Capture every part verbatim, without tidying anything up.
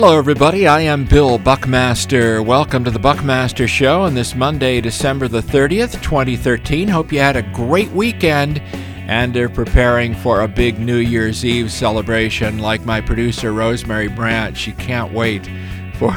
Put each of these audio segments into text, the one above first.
Hello, everybody. I am Bill Buckmaster. Welcome to the Buckmaster Show on this Monday, December the thirtieth, twenty thirteen. Hope you had a great weekend and are preparing for a big New Year's Eve celebration like my producer, Rosemary Brandt. She can't wait for,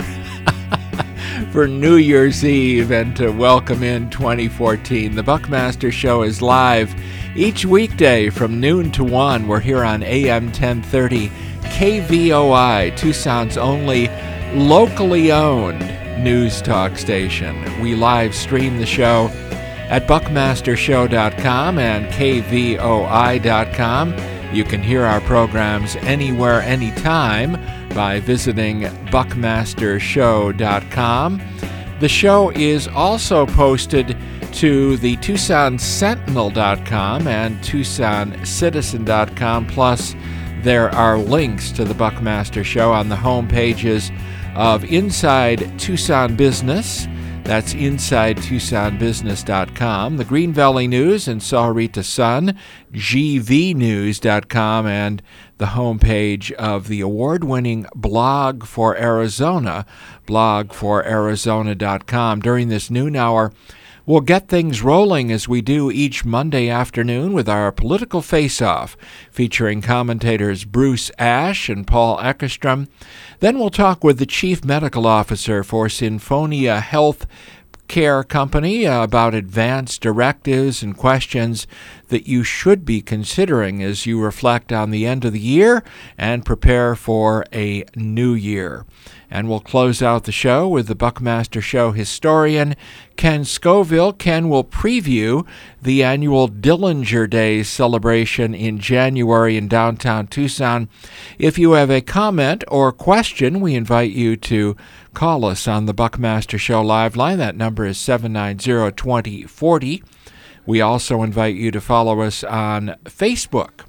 for New Year's Eve and to welcome in twenty fourteen. The Buckmaster Show is live each weekday from noon to one. We're here on A M ten thirty. K V O I, Tucson's only locally owned news talk station. We live stream the show at buckmaster show dot com and K V O I dot com. You can hear our programs anywhere, anytime by visiting buckmaster show dot com. The show is also posted to the Tucson Sentinel dot com and Tucson Citizen dot com, plus there are links to the Buckmaster Show on the home pages of Inside Tucson Business. That's inside tucson business dot com, the Green Valley News and Sahuarita Sun, G V news dot com, and the homepage of the award-winning Blog for Arizona, blog for arizona dot com. During this noon hour, we'll get things rolling as we do each Monday afternoon with our Political Face-Off, featuring commentators Bruce Ash and Paul Eckerstrom. Then we'll talk with the Chief Medical Officer for Sinfonia Health Care Company uh, about advanced directives and questions that you should be considering as you reflect on the end of the year and prepare for a new year. And we'll close out the show with the Buckmaster Show historian, Ken Scoville. Ken will preview the annual Dillinger Day celebration in January in downtown Tucson. If you have a comment or question, we invite you to call us on the Buckmaster Show live line. That number is seven nine zero, two zero four zero. We also invite you to follow us on Facebook.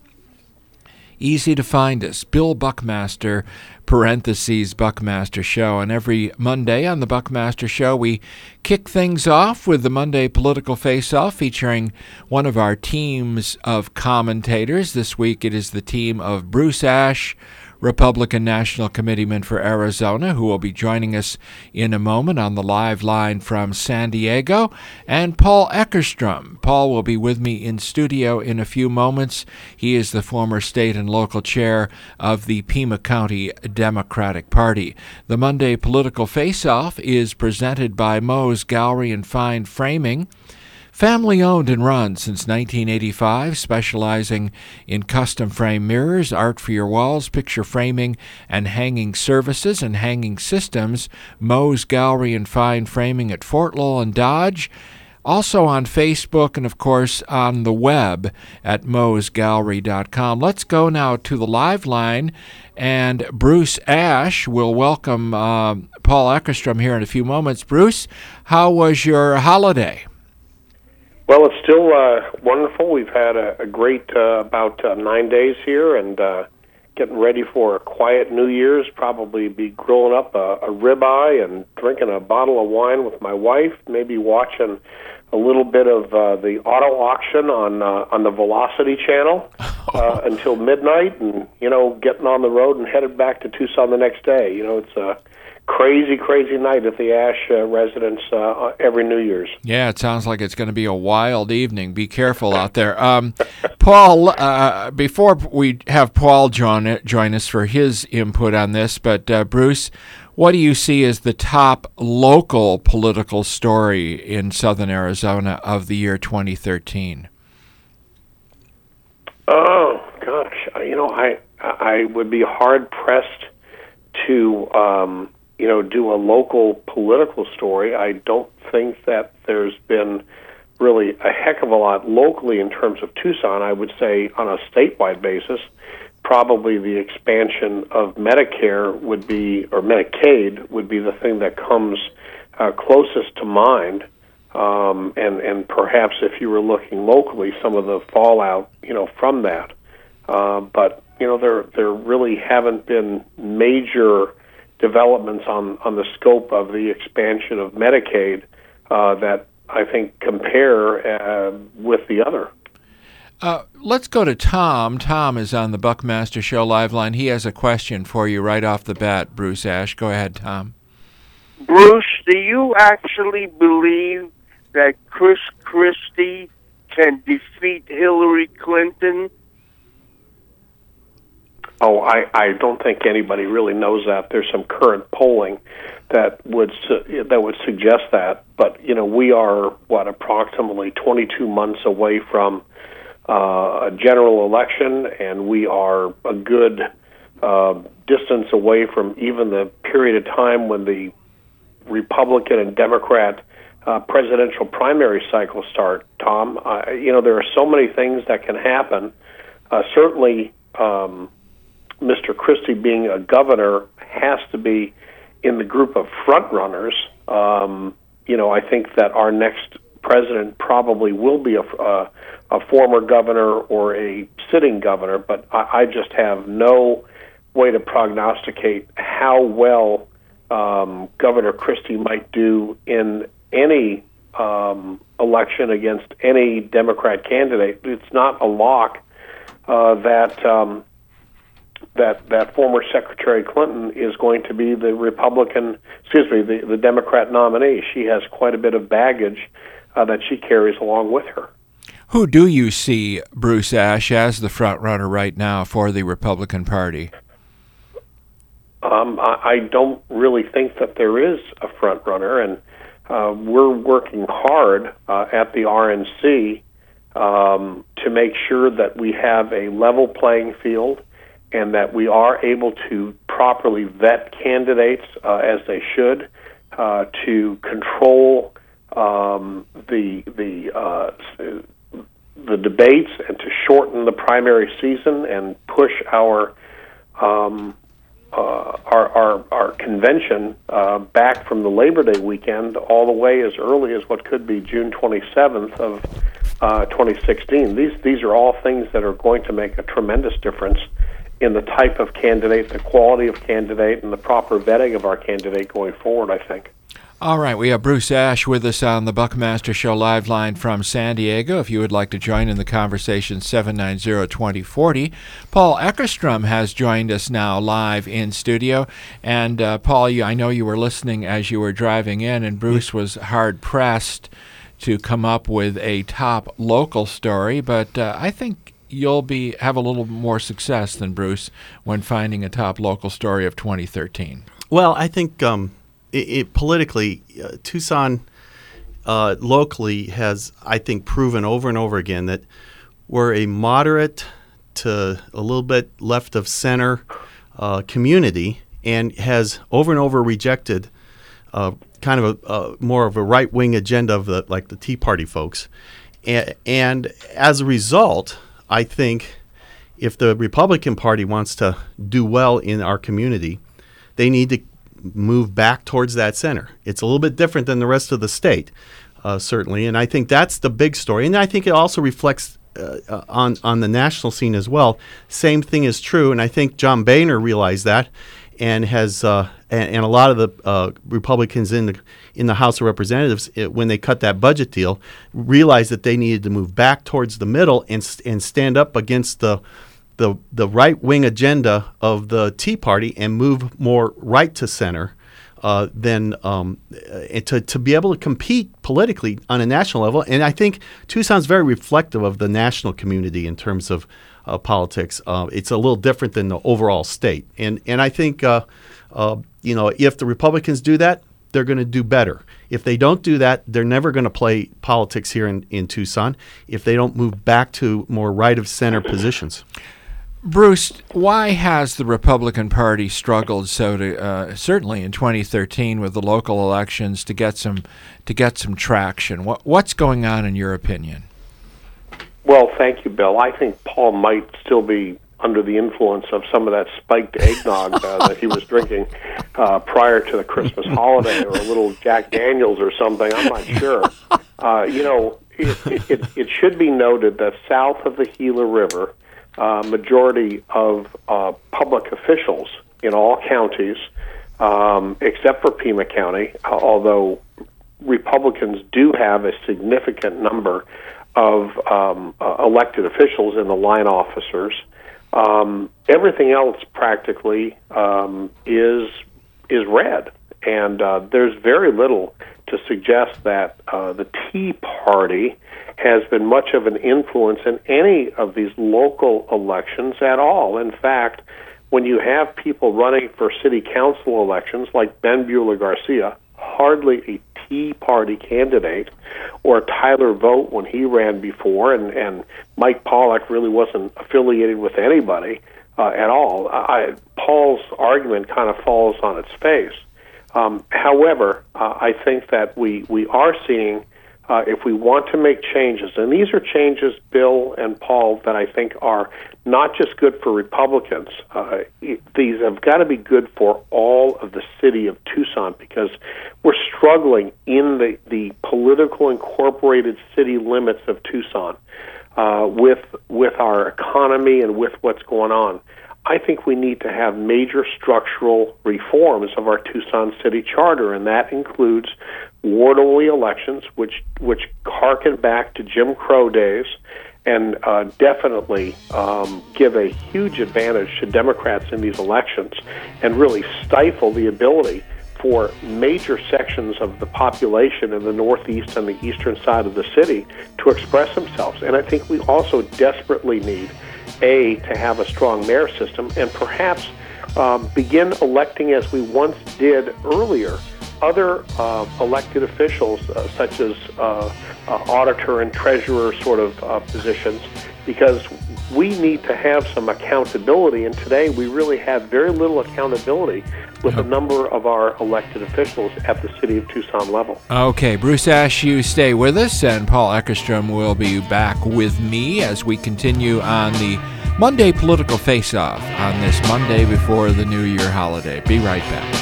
Easy to find us, Bill Buckmaster, parentheses, Buckmaster Show. And every Monday on the Buckmaster Show, we kick things off with the Monday Political Face-Off, featuring one of our teams of commentators. This week it is the team of Bruce Ash, Republican National Committeeman for Arizona, who will be joining us in a moment on the live line from San Diego, and Paul Eckerstrom. Paul will be with me in studio in a few moments. He is the former state and local chair of the Pima County Democratic Party. The Monday Political Face-Off is presented by Moe's Gallery and Fine Framing, family-owned and run since nineteen eighty-five, specializing in custom frame mirrors, art for your walls, picture framing, and hanging services and hanging systems. Moe's Gallery and Fine Framing at Fort Lowell and Dodge. Also on Facebook and, of course, on the web at moes gallery dot com. Let's go now to the live line, and Bruce Ash will welcome uh, Paul Eckerstrom here in a few moments. Bruce, how was your holiday? Well, it's still uh, wonderful. We've had a, a great uh, about uh, nine days here, and uh, getting ready for a quiet New Year's. Probably be grilling up a, a ribeye and drinking a bottle of wine with my wife. Maybe watching a little bit of uh, the auto auction on uh, on the Velocity channel uh, until midnight, and you know, getting on the road and headed back to Tucson the next day. You know, it's a crazy, crazy night at the Ash uh, residence uh, every New Year's. Yeah, it sounds like it's going to be a wild evening. Be careful out there. Um, Paul, uh, before we have Paul join, join us for his input on this, but uh, Bruce, what do you see as the top local political story in southern Arizona of the year twenty thirteen? Oh, gosh. You know, I, I would be hard-pressed to... Um, you know, do a local political story. I don't think that there's been really a heck of a lot locally in terms of Tucson. I would say on a statewide basis, probably the expansion of Medicare would be, or Medicaid would be the thing that comes uh, closest to mind. Um, and, and perhaps if you were looking locally, some of the fallout, you know, from that. Uh, but, you know, there there really haven't been major developments on, on the scope of the expansion of Medicaid uh, that I think compare uh, with the other. Uh, let's go to Tom. Tom is on the Buckmaster Show live line. He has a question for you right off the bat, Bruce Ash. Go ahead, Tom. Bruce, do you actually believe that Chris Christie can defeat Hillary Clinton? Oh, I, I don't think anybody really knows that. There's some current polling that would su- that would suggest that, but you know, we are what approximately twenty-two months away from uh, a general election, and we are a good uh, distance away from even the period of time when the Republican and Democrat uh, presidential primary cycles start. Tom, uh, you know, there are so many things that can happen. Uh, certainly. Um, Mister Christie being a governor has to be in the group of front runners. Um, you know, I think that our next president probably will be a, a, a former governor or a sitting governor, but I, I just have no way to prognosticate how well um, Governor Christie might do in any um, election against any Democrat candidate. It's not a lock uh, that... Um, that that former Secretary Clinton is going to be the Republican, excuse me, the, the Democrat nominee. She has quite a bit of baggage uh, that she carries along with her. Who do you see, Bruce Ash, as the front runner right now for the Republican Party? Um, I, I don't really think that there is a front runner, and uh, we're working hard uh, at the R N C um, to make sure that we have a level playing field, and that we are able to properly vet candidates uh, as they should, uh, to control um, the the uh, the debates, and to shorten the primary season and push our um, uh, our, our our convention uh, back from the Labor Day weekend all the way as early as what could be June twenty-seventh of uh, twenty sixteen. These these are all things that are going to make a tremendous difference in the type of candidate, the quality of candidate, and the proper vetting of our candidate going forward, I think. All right, we have Bruce Ash with us on the Buckmaster Show live line from San Diego. If you would like to join in the conversation, seven nine zero, two zero four zero. Paul Eckerstrom has joined us now live in studio. And uh, Paul, you, I know you were listening as you were driving in, and Bruce was hard-pressed to come up with a top local story, but uh, I think you'll be have a little more success than Bruce when finding a top local story of twenty thirteen. Well, I think um, it, it politically, uh, Tucson uh, locally has, I think, proven over and over again that we're a moderate to a little bit left of center uh, community, and has over and over rejected uh, kind of a, a more of a right wing agenda of the like the Tea Party folks, and, and as a result, I think if the Republican Party wants to do well in our community, they need to move back towards that center. It's a little bit different than the rest of the state, uh, certainly, and I think that's the big story. And I think it also reflects uh, uh, on, on the national scene as well. Same thing is true, and I think John Boehner realized that, and has uh, and, and a lot of the uh, Republicans in the in the House of Representatives, it, when they cut that budget deal, realized that they needed to move back towards the middle and and stand up against the the the right wing agenda of the Tea Party and move more right to center, uh, than um, to to be able to compete politically on a national level. And I think Tucson's very reflective of the national community in terms of Uh, politics. Uh, it's a little different than the overall state, and and I think uh, uh, you know, if the Republicans do that, they're going to do better. If they don't do that, they're never going to play politics here in, in Tucson. If they don't move back to more right of center positions. Bruce, why has the Republican Party struggled so to uh, certainly in twenty thirteen with the local elections to get some to get some traction? What what's going on in your opinion? Well, thank you, Bill. I think Paul might still be under the influence of some of that spiked eggnog uh, that he was drinking uh, prior to the Christmas holiday, or a little Jack Daniels or something. I'm not sure. Uh, you know, it, it, it should be noted that south of the Gila River, uh, majority of uh, public officials in all counties, um, except for Pima County, uh, although Republicans do have a significant number of um, uh, elected officials and the line officers. Um, everything else practically um, is is red, and uh, there's very little to suggest that uh, the Tea Party has been much of an influence in any of these local elections at all. In fact, when you have people running for city council elections like Ben Buehler-Garcia, hardly a Tea Party candidate, or Tyler Vogt when he ran before, and, and Mike Pollock really wasn't affiliated with anybody uh, at all, I, Paul's argument kind of falls on its face. Um, however, uh, I think that we, we are seeing, uh, if we want to make changes, and these are changes, Bill and Paul, that I think are not just good for Republicans. Uh, these have got to be good for all of the city of Tucson, because we're struggling in the, the political incorporated city limits of Tucson uh, with with our economy and with what's going on. I think we need to have major structural reforms of our Tucson City Charter, and that includes ward-only elections, which which harken back to Jim Crow days, and uh, definitely um, give a huge advantage to Democrats in these elections, and really stifle the ability for major sections of the population in the northeast and the eastern side of the city to express themselves. And I think we also desperately need A, to have a strong mayor system, and perhaps um, begin electing, as we once did earlier, other uh, elected officials, uh, such as uh, uh, auditor and treasurer sort of uh, positions, because we need to have some accountability, and today we really have very little accountability with a number of our elected officials at the City of Tucson level. Okay, Bruce Ash, you stay with us, and Paul Eckerstrom will be back with me as we continue on the Monday Political Face-Off on this Monday before the New Year holiday. Be right back.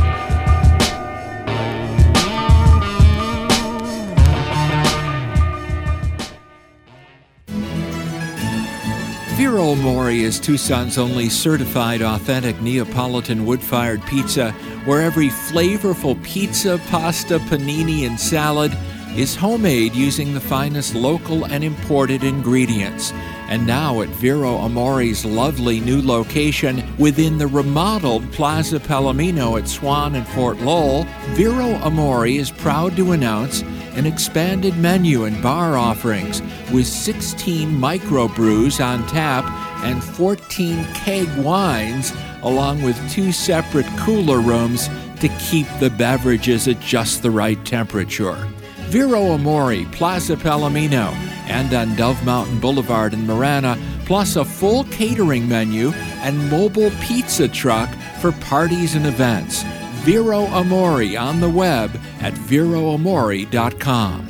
Vero Mori is Tucson's only certified authentic Neapolitan wood-fired pizza, where every flavorful pizza, pasta, panini, and salad is homemade using the finest local and imported ingredients. And now at Vero Amori's lovely new location within the remodeled Plaza Palomino at Swan and Fort Lowell, Vero Amori is proud to announce an expanded menu and bar offerings with sixteen microbrews on tap and fourteen keg wines, along with two separate cooler rooms to keep the beverages at just the right temperature. Vero Amori, Plaza Palomino, and on Dove Mountain Boulevard in Marana, plus a full catering menu and mobile pizza truck for parties and events. Vero Amori on the web at vero amori dot com.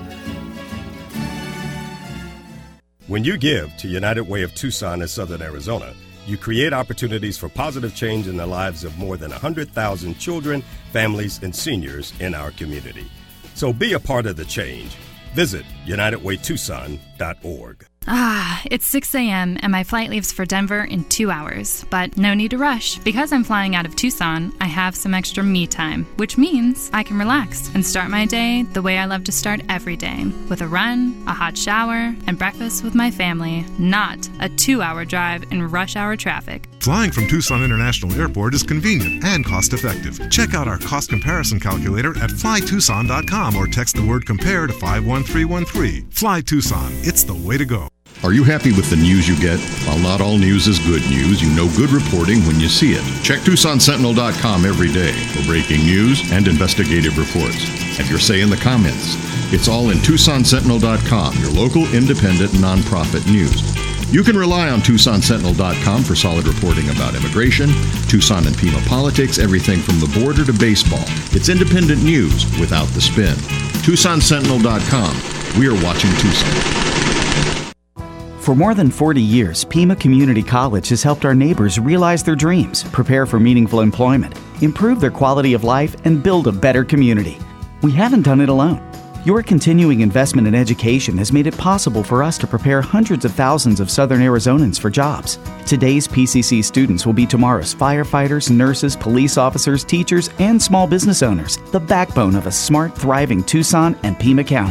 When you give to United Way of Tucson and Southern Arizona, you create opportunities for positive change in the lives of more than one hundred thousand children, families, and seniors in our community. So be a part of the change. Visit united way tucson dot org. Ah, it's six a.m. and my flight leaves for Denver in two hours. But no need to rush. Because I'm flying out of Tucson, I have some extra me time, which means I can relax and start my day the way I love to start every day, with a run, a hot shower, and breakfast with my family, not a two-hour drive in rush hour traffic. Flying from Tucson International Airport is convenient and cost-effective. Check out our cost comparison calculator at fly tucson dot com or text the word COMPARE to five one three one three. Fly Tucson. It's the way to go. Are you happy with the news you get? While not all news is good news, you know good reporting when you see it. Check tucson sentinel dot com every day for breaking news and investigative reports. Have your say in the comments. It's all in tucson sentinel dot com, your local independent nonprofit news. You can rely on tucson sentinel dot com for solid reporting about immigration, Tucson and Pima politics, everything from the border to baseball. It's independent news without the spin. tucson sentinel dot com. We are watching Tucson. For more than forty years, Pima Community College has helped our neighbors realize their dreams, prepare for meaningful employment, improve their quality of life, and build a better community. We haven't done it alone. Your continuing investment in education has made it possible for us to prepare hundreds of thousands of Southern Arizonans for jobs. Today's P C C students will be tomorrow's firefighters, nurses, police officers, teachers, and small business owners, the backbone of a smart, thriving Tucson and Pima County.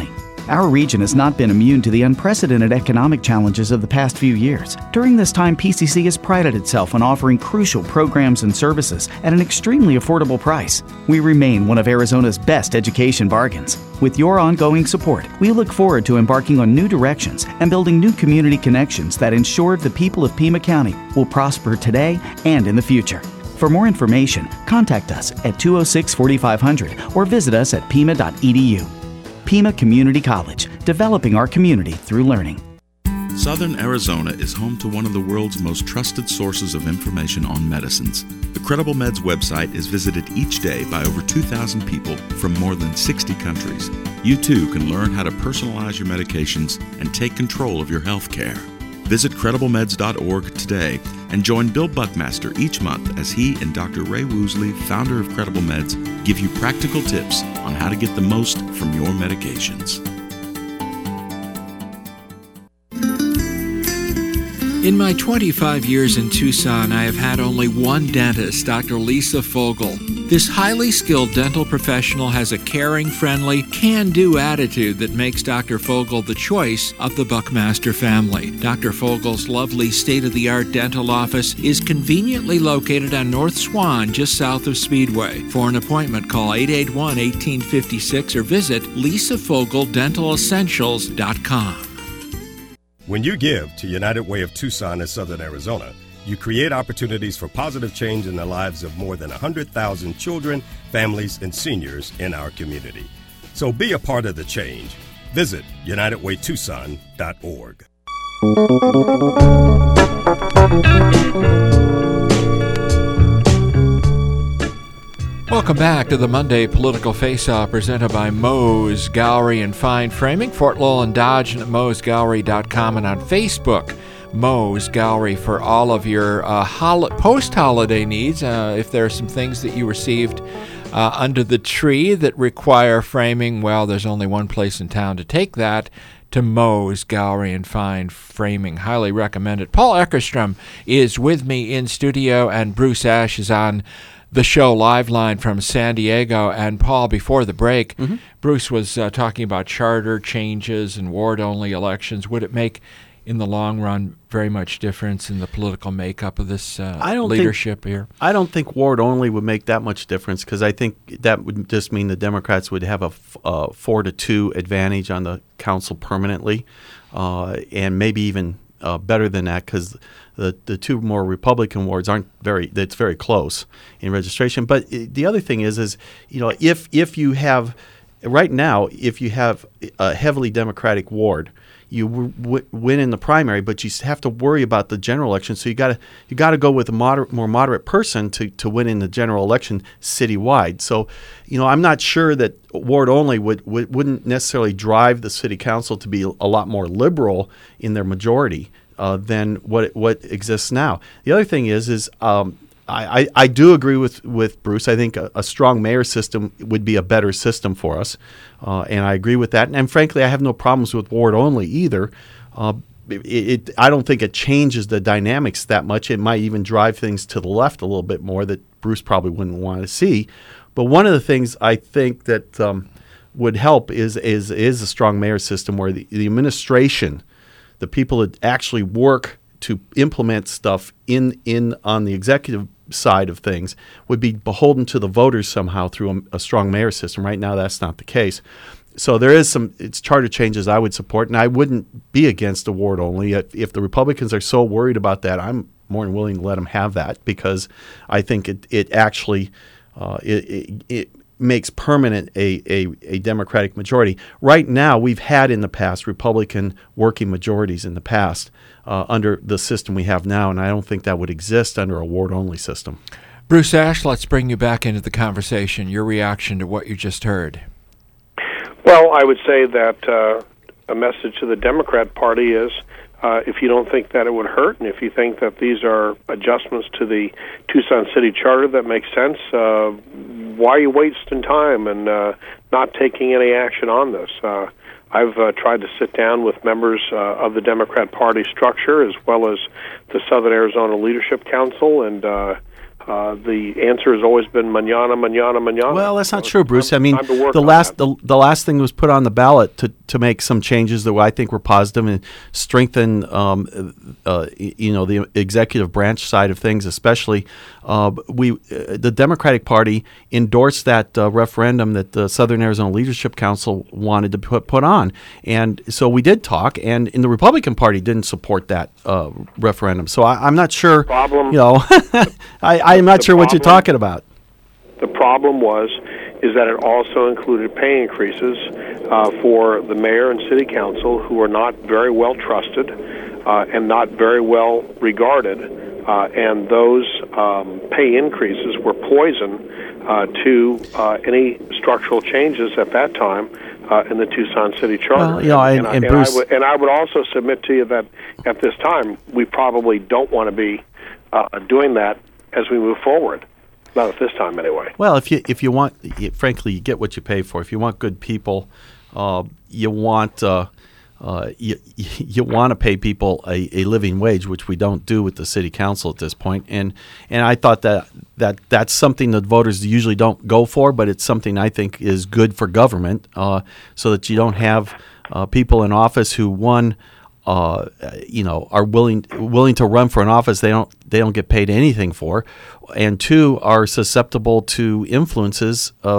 Our region has not been immune to the unprecedented economic challenges of the past few years. During this time, P C C has prided itself on offering crucial programs and services at an extremely affordable price. We remain one of Arizona's best education bargains. With your ongoing support, we look forward to embarking on new directions and building new community connections that ensure the people of Pima County will prosper today and in the future. For more information, contact us at two oh six, forty-five hundred or visit us at pima dot e d u. Pima Community College, developing our community through learning. Southern Arizona is home to one of the world's most trusted sources of information on medicines. The Credible Meds website is visited each day by over two thousand people from more than sixty countries. You too can learn how to personalize your medications and take control of your health care. Visit credible meds dot org today and join Bill Buckmaster each month as he and Doctor Ray Woosley, founder of Credible Meds, give you practical tips on how to get the most from your medications. In my twenty-five years in Tucson, I have had only one dentist, Doctor Lisa Fogel. This highly skilled dental professional has a caring, friendly, can-do attitude that makes Doctor Fogel the choice of the Buckmaster family. Doctor Fogel's lovely state-of-the-art dental office is conveniently located on North Swan, just south of Speedway. For an appointment, call eight eight one, one eight five six or visit lisa fogel dental essentials dot com. When you give to United Way of Tucson in Southern Arizona, you create opportunities for positive change in the lives of more than one hundred thousand children, families, and seniors in our community. So be a part of the change. Visit united way tucson dot org. Welcome back to the Monday Political Face-Off presented by Moe's Gallery and Fine Framing, Fort Lowell and Dodge, and at moes gallery dot com, and on Facebook, Moe's Gallery, for all of your uh, hol- post-holiday needs. Uh, if there are some things that you received uh, under the tree that require framing, well, there's only one place in town to take that, to Moe's Gallery and Fine Framing. Highly recommend it. Paul Eckerstrom is with me in studio, and Bruce Ash is on the show live line from San Diego. And Paul, before the break, mm-hmm. Bruce was uh, talking about charter changes and ward-only elections. Would it make, in the long run, very much difference in the political makeup of this uh, I don't leadership think, here? I don't think ward-only would make that much difference, because I think that would just mean the Democrats would have a f- uh, four to two advantage on the council permanently, uh, and maybe even uh, better than that, because The the two more Republican wards aren't very. It's very close in registration. But the other thing is, is you know, if if you have right now, if you have a heavily Democratic ward, you w- w- win in the primary, but you have to worry about the general election. So you got to you got to go with a moderate, more moderate person to, to win in the general election citywide. So, you know, I'm not sure that ward only would, would wouldn't necessarily drive the city council to be a lot more liberal in their majority Uh, than what what exists now. The other thing is, is um, I, I, I do agree with, with Bruce. I think a, a strong mayor system would be a better system for us, uh, and I agree with that. And, and frankly, I have no problems with ward only either. Uh, it, it I don't think it changes the dynamics that much. It might even drive things to the left a little bit more that Bruce probably wouldn't want to see. But one of the things I think that um, would help is is is a strong mayor system where the, the administration, the people that actually work to implement stuff in, in on the executive side of things, would be beholden to the voters somehow through a, a strong mayor system. Right now, that's not the case. So there is some it's charter changes I would support, and I wouldn't be against a ward only. If, if the Republicans are so worried about that, I'm more than willing to let them have that, because I think it, it actually uh, it, it, it makes permanent a, a, a Democratic majority. Right now, we've had in the past Republican working majorities in the past uh, under the system we have now, and I don't think that would exist under a ward-only system. Bruce Ash, let's bring you back into the conversation. Your reaction to what you just heard. Well, I would say that uh, a message to the Democrat Party is, Uh, if you don't think that it would hurt, and if you think that these are adjustments to the Tucson City Charter that make sense, uh, why are you wasting time and uh, not taking any action on this? Uh, I've uh, tried to sit down with members uh, of the Democrat Party structure as well as the Southern Arizona Leadership Council, and uh, Uh, the answer has always been manana, manana, manana. Well, that's not so true, Bruce. time, I mean, the last the, the last thing was put on the ballot to, to make some changes that I think were positive and strengthen, um, uh, you know, the executive branch side of things, especially. Uh, we, uh, the Democratic Party endorsed that uh, referendum that the Southern Arizona Leadership Council wanted to put put on, and so we did talk. And in the Republican Party didn't support that uh, referendum. So I, I'm not sure. Problem. You know, I. I'm not the sure what problem, you're talking about. The problem was is that it also included pay increases uh, for the mayor and city council, who are not very well trusted uh, and not very well regarded, uh, and those um, pay increases were poison uh, to uh, any structural changes at that time uh, in the Tucson City Charter. Well, you know, and, and, and, I, Bruce, and, I would, and I would also submit to you that at this time we probably don't want to be uh, doing that as we move forward. Not at this time, anyway. Well, if you if you want, you, frankly, you get what you pay for. If you want good people, uh, you want uh, uh, you you want to pay people a, a living wage, which we don't do with the city council at this point. And and I thought that that that's something that voters usually don't go for, but it's something I think is good for government, uh, so that you don't have uh, people in office who one. Uh, you know, are willing willing to run for an office they don't they don't get paid anything for, and two, are susceptible to influences uh,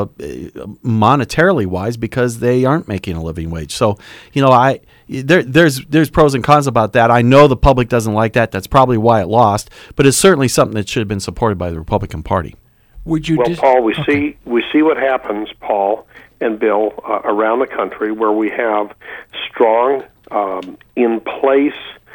monetarily wise because they aren't making a living wage. So, you know, I there there's there's pros and cons about that. I know the public doesn't like that. That's probably why it lost, but it's certainly something that should have been supported by the Republican Party. Would you? Well, dis- Paul, we okay. see we see what happens, Paul and Bill, uh, around the country where we have strong. Um, in place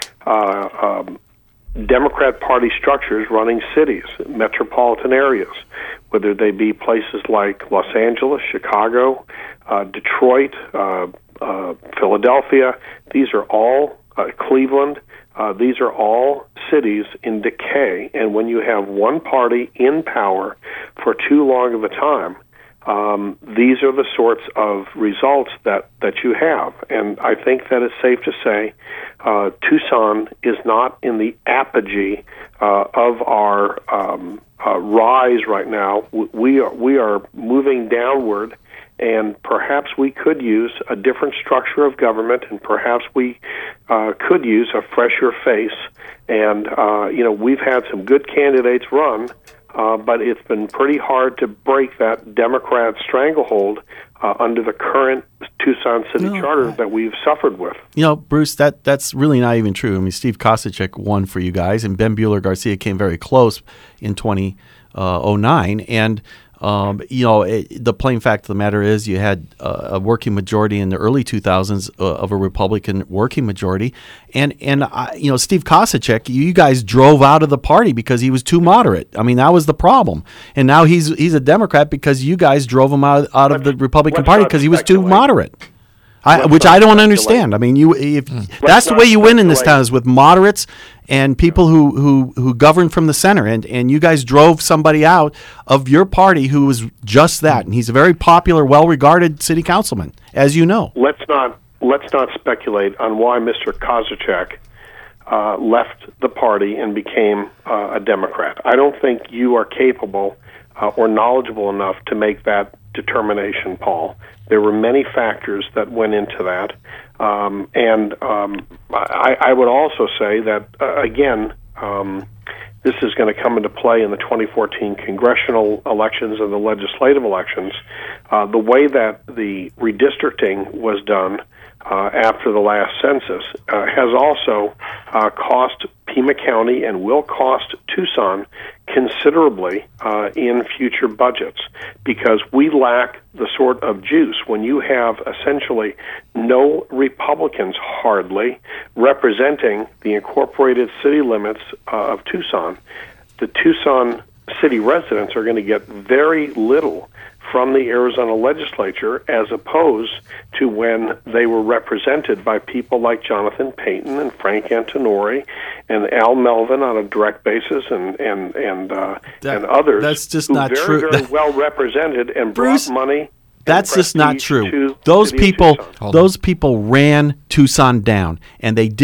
uh, um, Democrat Party structures running cities, metropolitan areas, whether they be places like Los Angeles, Chicago, uh, Detroit, uh, uh, Philadelphia. These are all, uh, Cleveland, uh, these are all cities in decay. And when you have one party in power for too long of a time, Um, these are the sorts of results that, that you have. And I think that it's safe to say uh, Tucson is not in the apogee uh, of our um, uh, rise right now. We are, we are moving downward, and perhaps we could use a different structure of government, and perhaps we uh, could use a fresher face. And, uh, you know, we've had some good candidates run, Uh, but it's been pretty hard to break that Democrat stranglehold uh, under the current Tucson City no, Charter I, that we've suffered with. You know, Bruce, that that's really not even true. I mean, Steve Kosicek won for you guys, and Ben Buehler-Garcia came very close in twenty oh nine. And Um, you know, it, the plain fact of the matter is you had uh, a working majority in the early two thousands uh, of a Republican working majority. And, and I, you know, Steve Kosicek, you guys drove out of the party because he was too moderate. I mean, that was the problem. And now he's he's a Democrat because you guys drove him out, out of the Republican Party because he was too moderate. I, which I don't understand. I mean, you if mm. that's the way you win in this town is with moderates and people who, who, who govern from the center. And, and you guys drove somebody out of your party who was just that. And he's a very popular, well-regarded city councilman, as you know. Let's not let's not speculate on why Mister Kosicek uh, left the party and became uh, a Democrat. I don't think you are capable uh, or knowledgeable enough to make that determination, Paul. There were many factors that went into that. Um, and um, I, I would also say that, uh, again, um, this is going to come into play in the twenty fourteen congressional elections and the legislative elections. Uh, the way that the redistricting was done uh, after the last census uh, has also uh, cost Pima County and will cost Tucson considerably uh, in future budgets because we lack the sort of juice. When you have essentially no Republicans hardly representing the incorporated city limits uh, of Tucson, the Tucson city residents are going to get very little from the Arizona legislature as opposed to when they were represented by people like Jonathan Payton and Frank Antinori and Al Melvin on a direct basis and and and, uh, that, and others. That's just who not very, true. Very well represented and Bruce, brought money. That's just not true. Those people, those people ran Tucson down, and they did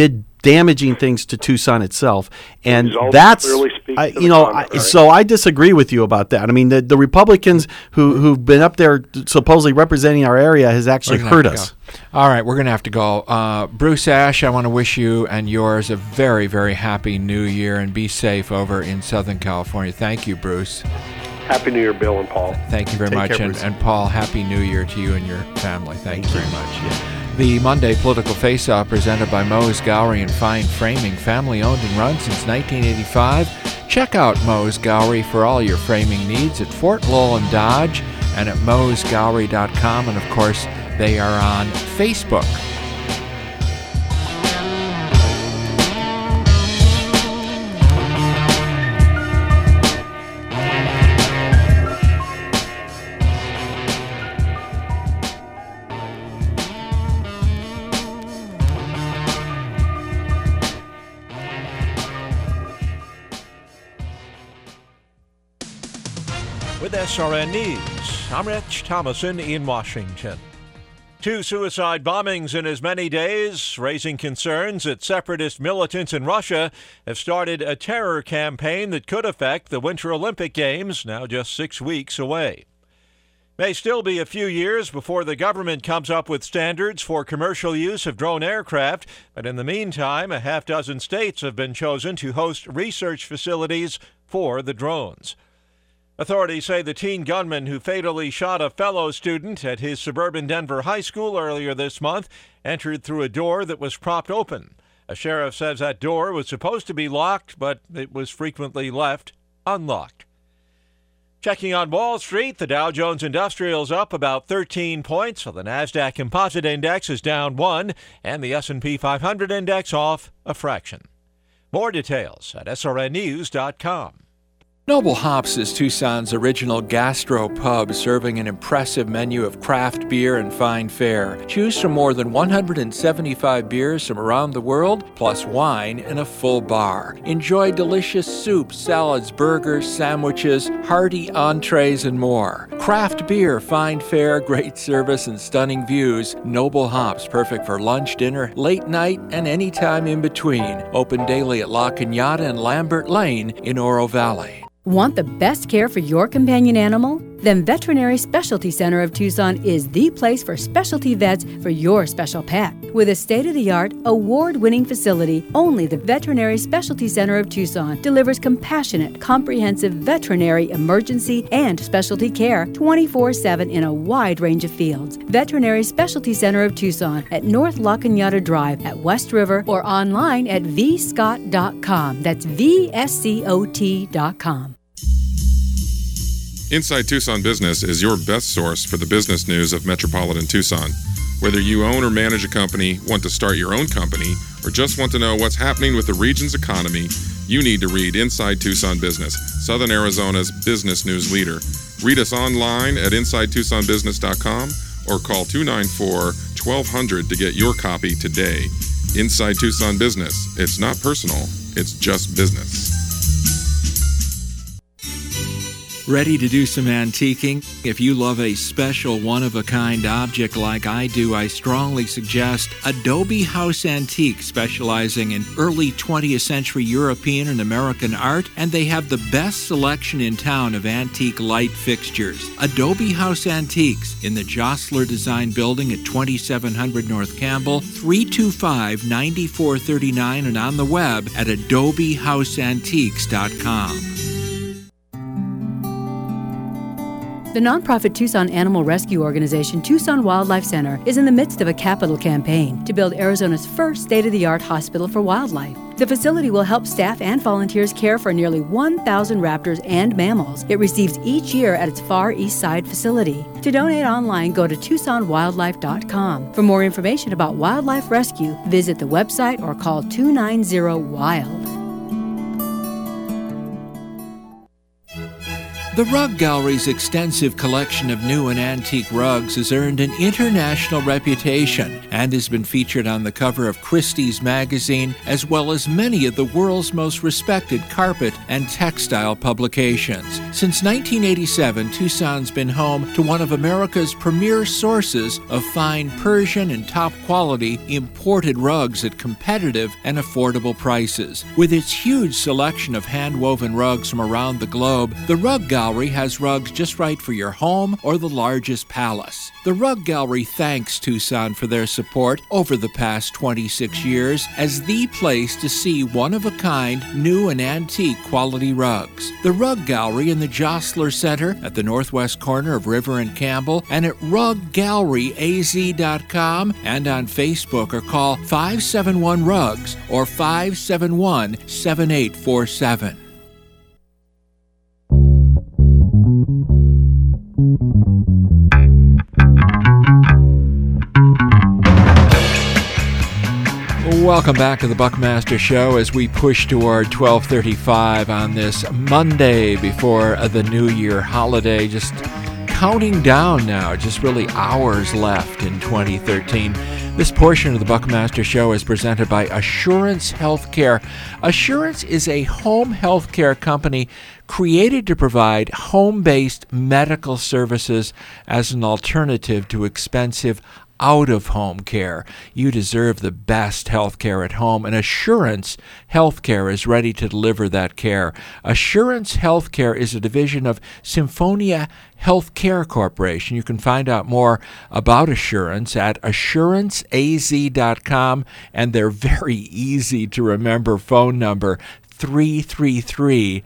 damaging things to Tucson itself. And Results that's, clearly speak I, to you the know, comment, I, right? so I disagree with you about that. I mean, the, the Republicans who, who've been up there supposedly representing our area has actually We're gonna hurt have to us. go. All right, we're going to have to go. Uh, Bruce Ash, I want to wish you and yours a very, very happy New Year, and be safe over in Southern California. Thank you, Bruce. Happy New Year, Bill and Paul. Thank you very Take much. care, and, Bruce. and Paul, Happy New Year to you and your family. Thank, you very much. Yeah. The Monday Political Face-Off, presented by Moe's Gallery and Fine Framing, family-owned and run since nineteen eighty-five. Check out Moe's Gallery for all your framing needs at Fort Lowell and Dodge, and at moes gallery dot com. And, of course, they are on Facebook. With S R N News, I'm Rich Thomason in Washington. Two suicide bombings in as many days, raising concerns that separatist militants in Russia have started a terror campaign that could affect the Winter Olympic Games, now just six weeks away. May still be a few years before the government comes up with standards for commercial use of drone aircraft, but in the meantime, a half dozen states have been chosen to host research facilities for the drones. Authorities say the teen gunman who fatally shot a fellow student at his suburban Denver high school earlier this month entered through a door that was propped open. A sheriff says that door was supposed to be locked, but it was frequently left unlocked. Checking on Wall Street, the Dow Jones Industrial's up about thirteen points, while the NASDAQ Composite Index is down one, and the S and P five hundred Index off a fraction. More details at S R N news dot com. Noble Hops is Tucson's original gastro pub, serving an impressive menu of craft beer and fine fare. Choose from more than one hundred seventy-five beers from around the world, plus wine and a full bar. Enjoy delicious soups, salads, burgers, sandwiches, hearty entrees, and more. Craft beer, fine fare, great service, and stunning views. Noble Hops, perfect for lunch, dinner, late night, and any time in between. Open daily at La Cañada and Lambert Lane in Oro Valley. Want the best care for your companion animal? Then Veterinary Specialty Center of Tucson is the place for specialty vets for your special pet. With a state-of-the-art, award-winning facility, only the Veterinary Specialty Center of Tucson delivers compassionate, comprehensive veterinary emergency and specialty care twenty-four seven in a wide range of fields. Veterinary Specialty Center of Tucson at North La Cañada Drive at West River, or online at v scott dot com. That's V S C O T dot com. Inside Tucson Business is your best source for the business news of metropolitan Tucson. Whether you own or manage a company, want to start your own company, or just want to know what's happening with the region's economy, you need to read Inside Tucson Business, Southern Arizona's business news leader. Read us online at inside tucson business dot com or call two nine four, one two zero zero to get your copy today. Inside Tucson Business. It's not personal, it's just business. Ready to do some antiquing? If you love a special one-of-a-kind object like I do, I strongly suggest Adobe House Antique, specializing in early twentieth century European and American art, and they have the best selection in town of antique light fixtures. Adobe House Antiques in the Jostler Design Building at twenty-seven hundred North Campbell, three two five, nine four three nine, and on the web at adobe house antiques dot com. The nonprofit Tucson Animal Rescue Organization, Tucson Wildlife Center, is in the midst of a capital campaign to build Arizona's first state-of-the-art hospital for wildlife. The facility will help staff and volunteers care for nearly one thousand raptors and mammals it receives each year at its Far East Side facility. To donate online, go to tucson wildlife dot com. For more information about wildlife rescue, visit the website or call two nine zero wild. The Rug Gallery's extensive collection of new and antique rugs has earned an international reputation and has been featured on the cover of Christie's magazine, as well as many of the world's most respected carpet and textile publications. Since nineteen eighty-seven, Tucson's been home to one of America's premier sources of fine Persian and top-quality imported rugs at competitive and affordable prices. With its huge selection of hand-woven rugs from around the globe, the Rug Gallery has rugs just right for your home or the largest palace. The Rug Gallery thanks Tucson for their support over the past twenty-six years as the place to see one-of-a-kind, new and antique quality rugs. The Rug Gallery in the Jostler Center at the northwest corner of River and Campbell, and at rug gallery a z dot com and on Facebook, or call five seven one rugs or five seven one, seven eight four seven. Welcome back to the Buckmaster Show as we push toward twelve thirty-five on this Monday before the New Year holiday. Just counting down now, just really hours left in twenty thirteen. This portion of the Buckmaster Show is presented by Assurance Healthcare. Assurance is a home healthcare company created to provide home-based medical services as an alternative to expensive out-of-home care. You deserve the best health care at home, and Assurance Healthcare is ready to deliver that care. Assurance Healthcare is a division of Symphonia Healthcare Corporation. You can find out more about Assurance at assurance a z dot com and their very easy to remember phone number, three three three,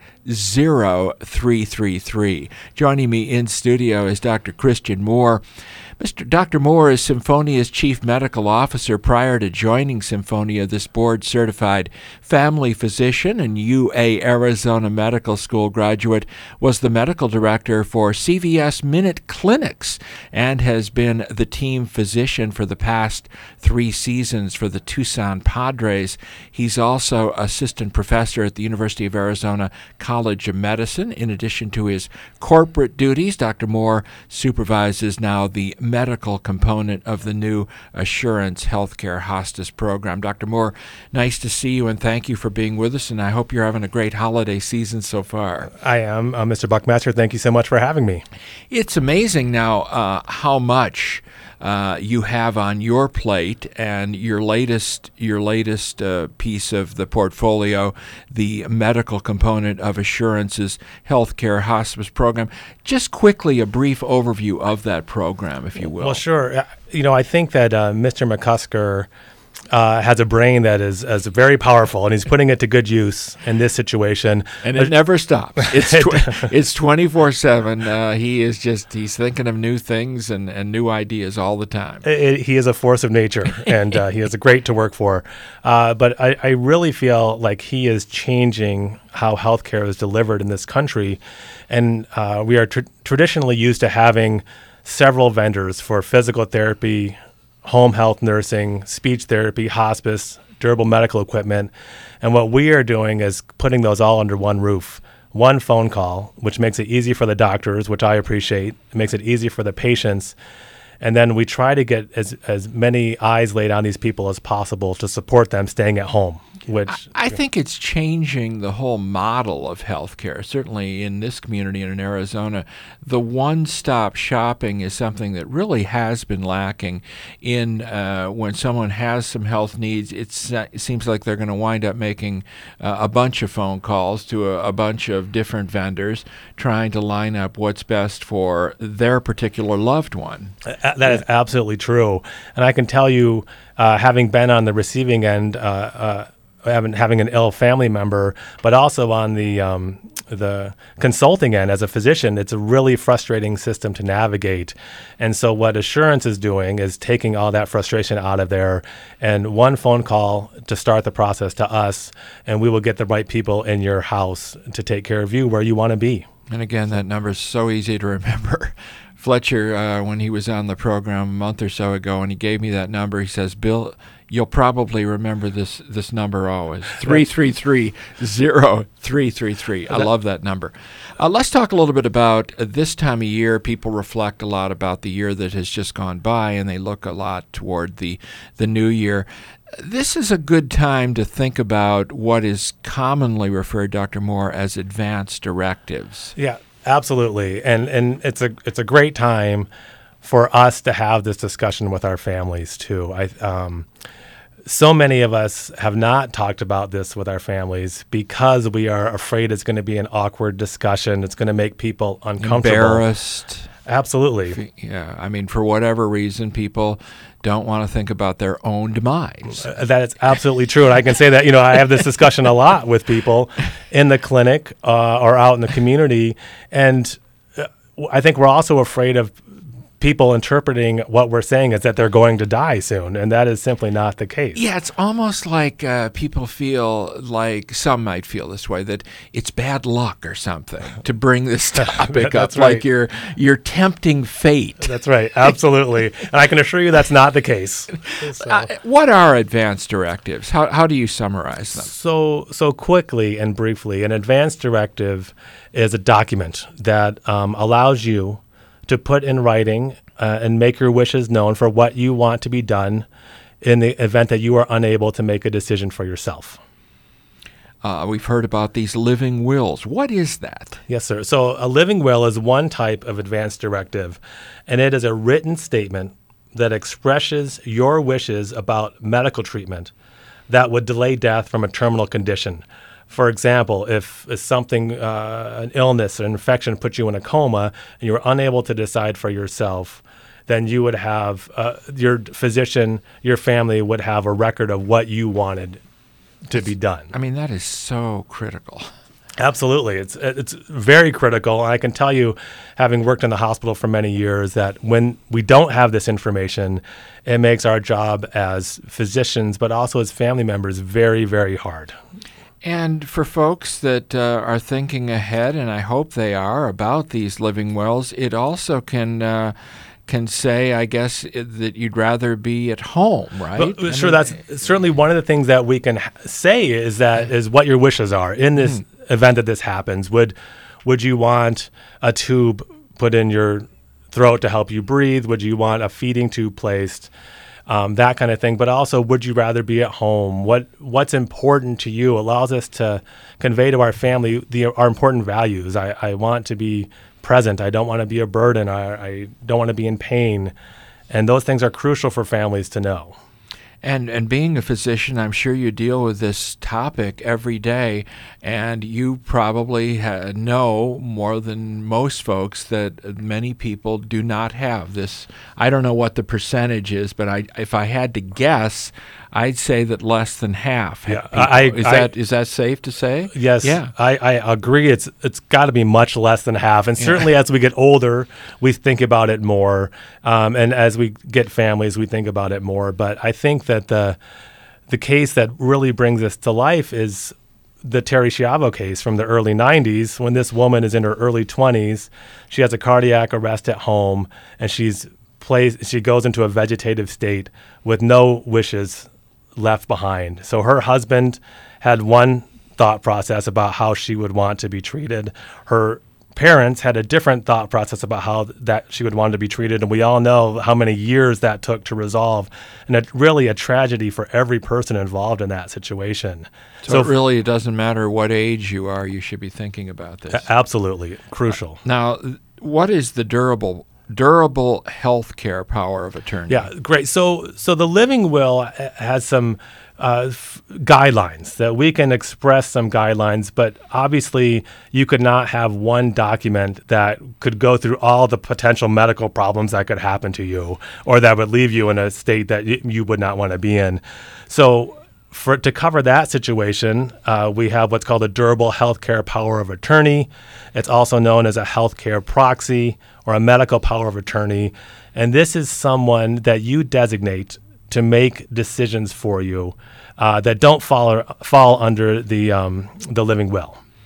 zero three three three. Joining me in studio is Doctor Christian Moore. Mister Doctor Moore is Symphonia's Chief Medical Officer. Prior to joining Symphonia, this board-certified family physician and U A Arizona Medical School graduate was the medical director for C V S Minute Clinics and has been the team physician for the past three seasons for the Tucson Padres. He's also assistant professor at the University of Arizona College of Medicine. In addition to his corporate duties, Doctor Moore supervises now the medical component of the new Assurance Healthcare Hospice program. Doctor Moore, nice to see you and thank you for being with us, and I hope you're having a great holiday season so far. I am. Uh, Mister Buckmaster, thank you so much for having me. It's amazing now uh, how much Uh, you have on your plate, and your latest your latest uh, piece of the portfolio, the medical component of Assurance's Healthcare Hospice program. Just quickly, a brief overview of that program, if you will. Well, sure. You know, I think that uh, Mister McCusker Uh, has a brain that is, is very powerful, and he's putting it to good use in this situation. And it never stops. It's tw- it's twenty-four seven. Uh, he is just, he's thinking of new things and, and new ideas all the time. It, it, he is a force of nature, and uh, he is great to work for. Uh, but I, I really feel like he is changing how healthcare is delivered in this country. And uh, we are tr- traditionally used to having several vendors for physical therapy, home health nursing, speech therapy, hospice, durable medical equipment. And what we are doing is putting those all under one roof. One phone call, which makes it easy for the doctors, which I appreciate. It makes it easy for the patients. And then we try to get as, as many eyes laid on these people as possible to support them staying at home. Which I, I think it's changing the whole model of healthcare. Certainly in this community and in Arizona, the one-stop shopping is something that really has been lacking. In uh, when someone has some health needs, it's, uh, it seems like they're going to wind up making uh, a bunch of phone calls to a, a bunch of different vendors, trying to line up what's best for their particular loved one. Uh, that is absolutely true, and I can tell you, uh, having been on the receiving end. Uh, uh, Having, having an ill family member, but also on the um, the consulting end as a physician, it's a really frustrating system to navigate. And so what Assurance is doing is taking all that frustration out of there, and one phone call to start the process to us, and we will get the right people in your house to take care of you where you want to be. And again, that number is so easy to remember. Fletcher, uh, when he was on the program a month or so ago, and he gave me that number, he says, Bill, you'll probably remember this this number always, three three three, zero three three three. I love that number. Uh, let's talk a little bit about uh, this time of year. People reflect a lot about the year that has just gone by, and they look a lot toward the, the new year. This is a good time to think about what is commonly referred, Doctor Moore, as advance directives. Yeah, absolutely. And and it's a it's a great time for us to have this discussion with our families too. I um, so many of us have not talked about this with our families because we are afraid it's going to be an awkward discussion. It's going to make people uncomfortable. Embarrassed. Absolutely. Yeah, I mean, for whatever reason, people don't want to think about their own demise. Uh, that is absolutely true. And I can say that, you know, I have this discussion a lot with people in the clinic uh, or out in the community. And uh, I think we're also afraid of people interpreting what we're saying as that they're going to die soon, and that is simply not the case. Yeah, it's almost like uh, people feel like, some might feel this way, that it's bad luck or something to bring this topic up, right. Like you're you're tempting fate. That's right, absolutely. And I can assure you that's not the case. So. Uh, what are advance directives? How how do you summarize them? So so quickly and briefly, an advance directive is a document that um, allows you to put in writing uh, and make your wishes known for what you want to be done in the event that you are unable to make a decision for yourself. Uh, we've heard about these living wills. What is that? Yes, sir. So a living will is one type of advance directive, and it is a written statement that expresses your wishes about medical treatment that would delay death from a terminal condition. For example, if, if something, uh, an illness, an infection puts you in a coma and you were unable to decide for yourself, then you would have, uh, your physician, your family would have a record of what you wanted to be done. I mean, that is so critical. Absolutely. It's it's very critical. I can tell you, having worked in the hospital for many years, that when we don't have this information, it makes our job as physicians, but also as family members, very, very hard. And for folks that uh, are thinking ahead, and I hope they are, about these living wills, it also can uh, can say, I guess, that you'd rather be at home, right? Well, sure, mean, that's certainly one of the things that we can ha- say is that is what your wishes are in this mm. event that this happens. Would would you want a tube put in your throat to help you breathe? Would you want a feeding tube placed? Um, that kind of thing, but also, would you rather be at home? What What's important to you allows us to convey to our family the our important values. I, I want to be present. I don't want to be a burden. I, I don't want to be in pain. And those things are crucial for families to know. And and being a physician, I'm sure you deal with this topic every day, and you probably ha- know more than most folks that many people do not have this. I don't know what the percentage is, but I, if I had to guess, I'd say that less than half. Yeah, I, is I, that is that safe to say? Yes, yeah. I, I agree. It's it's got to be much less than half, and certainly yeah. as we get older, we think about it more, um, and as we get families, we think about it more. But I think that the the case that really brings this to life is the Terri Schiavo case from the early nineties, when this woman is in her early twenties. She has a cardiac arrest at home, and she's plays. She goes into a vegetative state with no wishes left behind. So her husband had one thought process about how she would want to be treated. Her parents had a different thought process about how that she would want to be treated, and we all know how many years that took to resolve, and it's really a tragedy for every person involved in that situation. So, so it really it doesn't matter what age you are, you should be thinking about this. Absolutely. Crucial. Now, what is the durable durable health care power of attorney? Yeah, great. So so the living will has some uh, f- guidelines that we can express some guidelines, but obviously you could not have one document that could go through all the potential medical problems that could happen to you, or that would leave you in a state that y- you would not want to be in. So for to cover that situation, uh, we have what's called a durable healthcare power of attorney. It's also known as a healthcare proxy or a medical power of attorney. And this is someone that you designate to make decisions for you uh, that don't fall fall under the um, the living will.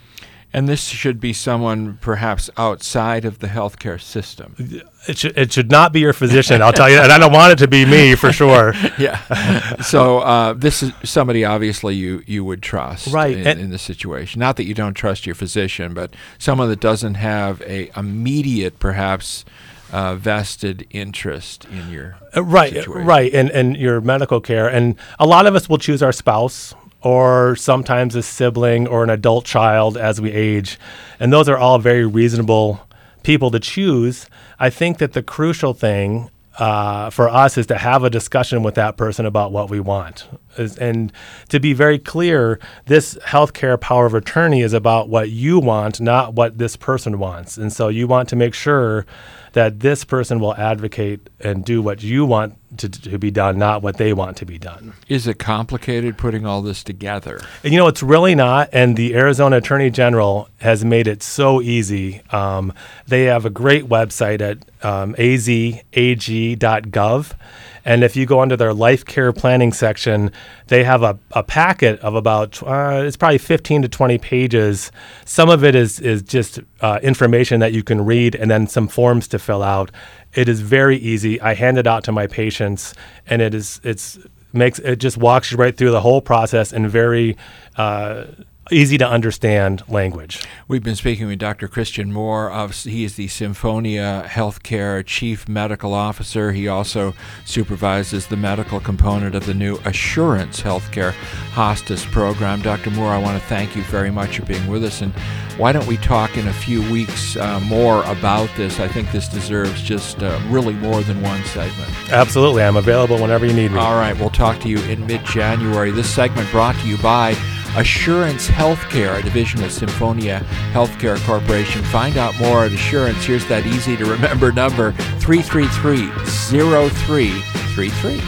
And this should be someone perhaps outside of the healthcare system. It should, it should not be your physician, I'll tell you, and I don't want it to be me for sure. Yeah. So uh, this is somebody obviously you, you would trust right. in, and, in the situation. Not that you don't trust your physician, but someone that doesn't have a immediate, perhaps, uh, vested interest in your uh, right, situation. Right, and, and your medical care. And a lot of us will choose our spouse, or sometimes a sibling or an adult child as we age. And those are all very reasonable people to choose. I think that the crucial thing uh, for us is to have a discussion with that person about what we want. Is, and to be very clear, this healthcare power of attorney is about what you want, not what this person wants. And so you want to make sure that this person will advocate and do what you want to, to be done, not what they want to be done. Is it complicated putting all this together? And, you know, it's really not. And the Arizona Attorney General has made it so easy. Um, they have a great website at um, a z a g dot gov. And if you go under their life care planning section, they have a, a packet of about, uh, it's probably fifteen to twenty pages. Some of it is, is just uh, information that you can read and then some forms to fill out. It is very easy. I hand it out to my patients, and it is it's makes it just walks you right through the whole process in very uh, easy to understand language. We've been speaking with Doctor Christian Moore. Of, he is the Symphonia Healthcare Chief Medical Officer. He also supervises the medical component of the new Assurance Healthcare Hospice Program. Doctor Moore, I want to thank you very much for being with us. And why don't we talk in a few weeks uh, more about this? I think this deserves just uh, really more than one segment. Absolutely. I'm available whenever you need me. All right. We'll talk to you in mid-January. This segment brought to you by Assurance Healthcare, a division of Symphonia Healthcare Corporation. Find out more at Assurance. Here's that easy-to-remember number, three three three, zero three three three.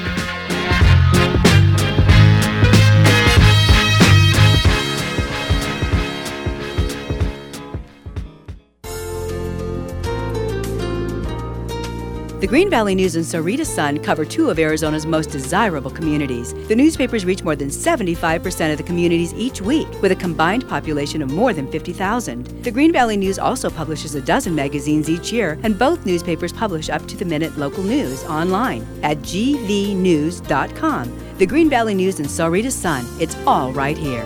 The Green Valley News and Sahuarita Sun cover two of Arizona's most desirable communities. The newspapers reach more than seventy-five percent of the communities each week, with a combined population of more than fifty thousand. The Green Valley News also publishes a dozen magazines each year, and both newspapers publish up-to-the-minute local news online at g v news dot com. The Green Valley News and Sahuarita Sun, it's all right here.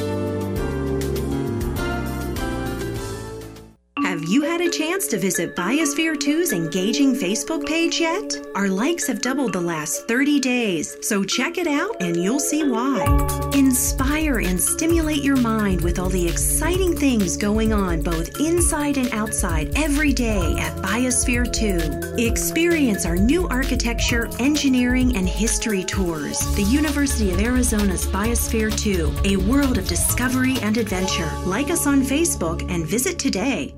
Have you had a chance to visit Biosphere two's engaging Facebook page yet? Our likes have doubled the last thirty days, so check it out and you'll see why. Inspire and stimulate your mind with all the exciting things going on both inside and outside every day at Biosphere two. Experience our new architecture, engineering, and history tours. The University of Arizona's Biosphere two, a world of discovery and adventure. Like us on Facebook and visit today.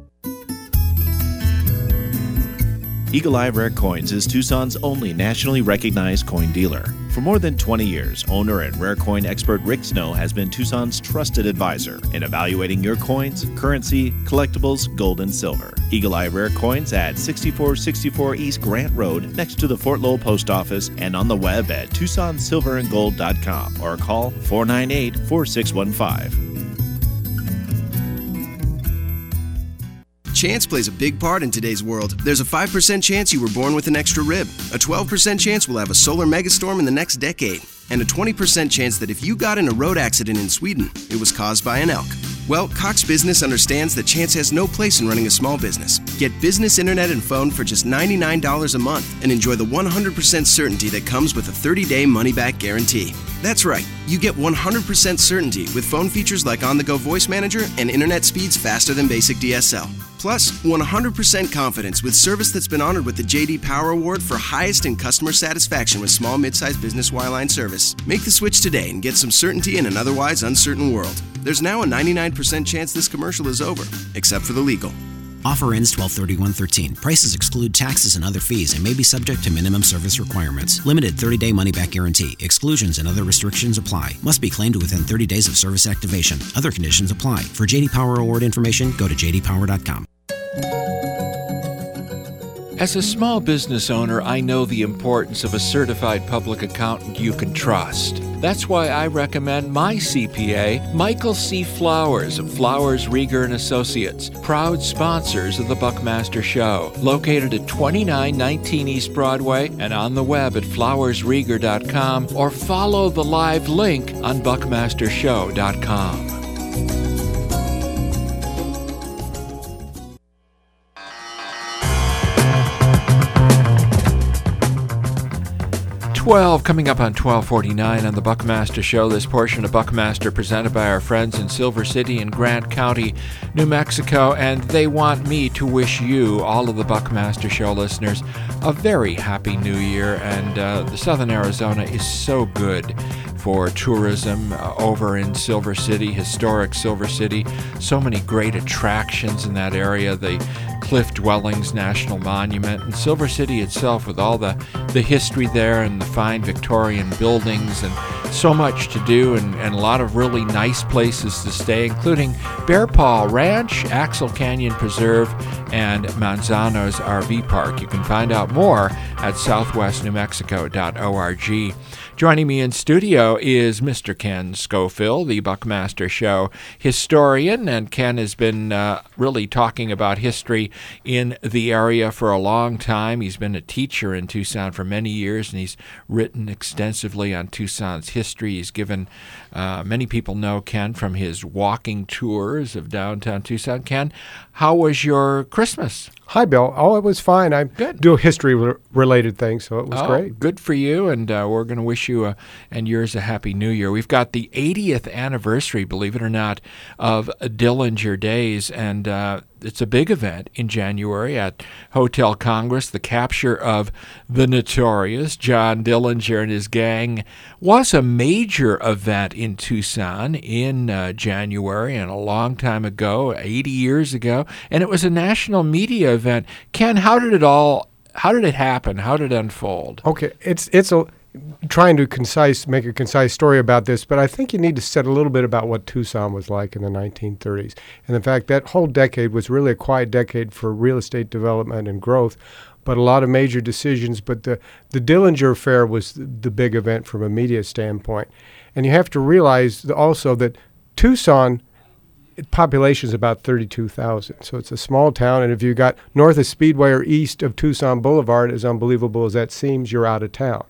Eagle Eye Rare Coins is Tucson's only nationally recognized coin dealer. For more than twenty years, owner and rare coin expert Rick Snow has been Tucson's trusted advisor in evaluating your coins, currency, collectibles, gold, and silver. Eagle Eye Rare Coins at sixty-four sixty-four East Grant Road, next to the Fort Lowell Post Office, and on the web at tucson silver and gold dot com or call four nine eight, four six one five. Chance plays a big part in today's world. There's a five percent chance you were born with an extra rib, a twelve percent chance we'll have a solar megastorm in the next decade, and a twenty percent chance that if you got in a road accident in Sweden, it was caused by an elk. Well, Cox Business understands that chance has no place in running a small business. Get business internet and phone for just ninety-nine dollars a month and enjoy the one hundred percent certainty that comes with a thirty-day money-back guarantee. That's right, you get one hundred percent certainty with phone features like on-the-go voice manager and internet speeds faster than basic D S L. Plus, one hundred percent confidence with service that's been honored with the J D Power Award for highest in customer satisfaction with small mid-sized business wireline service. Make the switch today and get some certainty in an otherwise uncertain world. There's now a ninety-nine percent chance this commercial is over, except for the legal. Offer ends twelve thirty-one thirteen. Prices exclude taxes and other fees and may be subject to minimum service requirements. Limited thirty-day money-back guarantee. Exclusions and other restrictions apply. Must be claimed within thirty days of service activation. Other conditions apply. For J D Power Award information, go to j d power dot com. As a small business owner, I know the importance of a certified public accountant you can trust. That's why I recommend my C P A, Michael C. Flowers of Flowers, Rieger and Associates, proud sponsors of the Buckmaster Show, located at twenty-nine nineteen East Broadway and on the web at flowers rieger dot com, or follow the live link on buckmaster show dot com. twelve coming up on twelve forty-nine on the Buckmaster Show. This portion of Buckmaster presented by our friends in Silver City and Grant County, New Mexico, and they want me to wish you, all of the Buckmaster Show listeners, a very happy new year. And uh, the Southern Arizona is so good for tourism uh, over in Silver City, historic Silver City. So many great attractions in that area. The Cliff Dwellings National Monument, and Silver City itself with all the, the history there and the fine Victorian buildings, and so much to do, and, and a lot of really nice places to stay, including Bear Paw Ranch, Axel Canyon Preserve, and Manzanos R V Park. You can find out more at southwest new mexico dot org. Joining me in studio is Mister Ken Schofield, the Buckmaster Show historian, and Ken has been uh, really talking about history in the area for a long time. He's been a teacher in Tucson for many years, and he's written extensively on Tucson's history. He's given, uh, many people know Ken from his walking tours of downtown Tucson. Ken, how was your Christmas? Hi, Bill. Oh, it was fine. I good. do history-related things, so it was oh, great. Good for you, and uh, we're going to wish you a, and yours a happy new year. We've got the eightieth anniversary, believe it or not, of Dillinger Days, and uh, it's a big event in January at Hotel Congress. The capture of the notorious John Dillinger and his gang was a major event in Tucson in uh, January, and a long time ago, eighty years ago, and it was a national media event. Ken, how did it all, how did it happen? How did it unfold? Okay, it's it's a trying to concise make a concise story about this, but I think you need to set a little bit about what Tucson was like in the nineteen thirties. And in fact, that whole decade was really a quiet decade for real estate development and growth, but a lot of major decisions. But the, the Dillinger affair was the, the big event from a media standpoint. And you have to realize also that Tucson population is about thirty-two thousand. So it's a small town, and if you got north of Speedway or east of Tucson Boulevard, as unbelievable as that seems, you're out of town.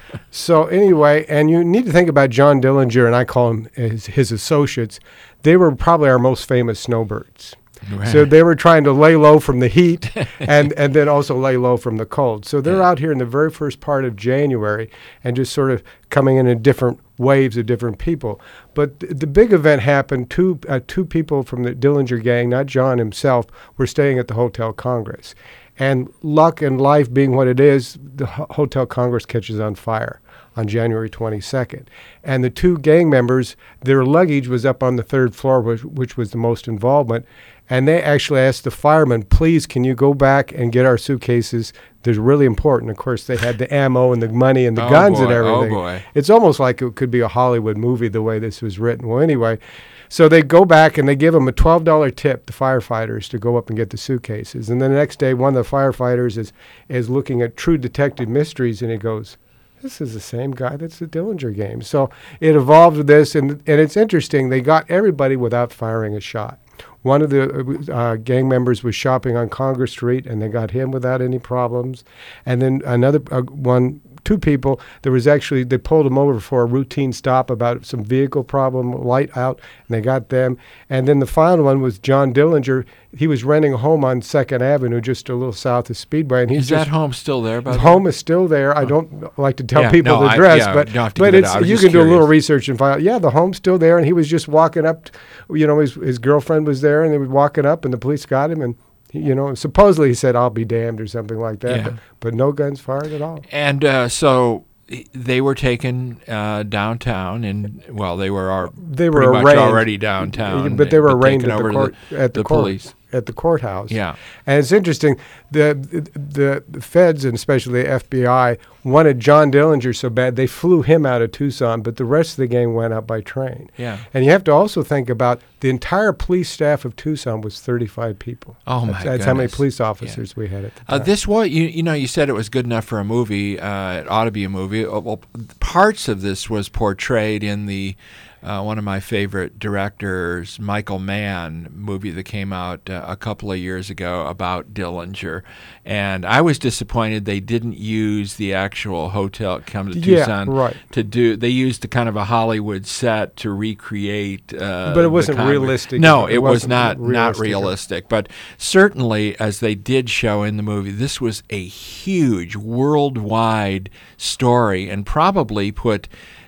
So anyway, and you need to think about John Dillinger, and I call him his, his associates. They were probably our most famous snowbirds. Right. So they were trying to lay low from the heat and, and then also lay low from the cold. So they're yeah. out here in the very first part of January and just sort of coming in in different waves of different people. But th- the big event happened. Two, uh, two people from the Dillinger gang, not John himself, were staying at the Hotel Congress. And luck and life being what it is, the H- Hotel Congress catches on fire on January twenty-second. And the two gang members, their luggage was up on the third floor, which, which was the most involvement. And they actually asked the firemen, please, can you go back and get our suitcases? They're really important. Of course, they had the ammo and the money and the oh guns boy, and everything. Oh, boy. It's almost like it could be a Hollywood movie the way this was written. Well, anyway, so they go back and they give them a twelve dollars tip, the firefighters, to go up and get the suitcases. And then the next day, one of the firefighters is, is looking at True Detective Mysteries, and he goes, this is the same guy that's the Dillinger game. So it evolved with this, and, and it's interesting. They got everybody without firing a shot. One of the uh, gang members was shopping on Congress Street, and they got him without any problems. And then another uh, one, two people, there was actually, they pulled them over for a routine stop about some vehicle problem, light out, and they got them. And then the final one was John Dillinger. He was renting a home on second Avenue, just a little south of Speedway. And he's is just, that home still there? By the home way? is still there. I don't like to tell yeah, people no, the address, I, yeah, but, but it's, it you can do a little research and find out, yeah, the home's still there. And he was just walking up, t- you know, his, his girlfriend was there, and they were walking up, and the police got him, and you know, supposedly he said, I'll be damned or something like that, Yeah. but, but no guns fired at all. And uh, so they were taken uh, downtown, and, well, they were ar- they were pretty much arraigned. already downtown. But they were but arraigned taken at the over court. To the, at the, the court. police. at the courthouse. Yeah. And it's interesting, the, the the feds, and especially the F B I, wanted John Dillinger so bad they flew him out of Tucson, but the rest of the gang went out by train. Yeah. And you have to also think about the entire police staff of Tucson was thirty-five people. Oh, my That's, that's how many goodness. police officers yeah. we had at the Uh, time. this was, you, you know, you said it was good enough for a movie. Uh, it ought to be a movie. Uh, Well, parts of this was portrayed in the uh, one of my favorite directors, Michael Mann, movie that came out uh, a couple of years ago about Dillinger. And I was disappointed they didn't use the actual hotel Come to Yeah, Tucson right. to do. They used a kind of a Hollywood set to recreate. Uh, But it the wasn't con- realistic. No, It it, was wasn't not not realistic. realistic. But certainly, as they did show in the movie, this was a huge worldwide story, and probably put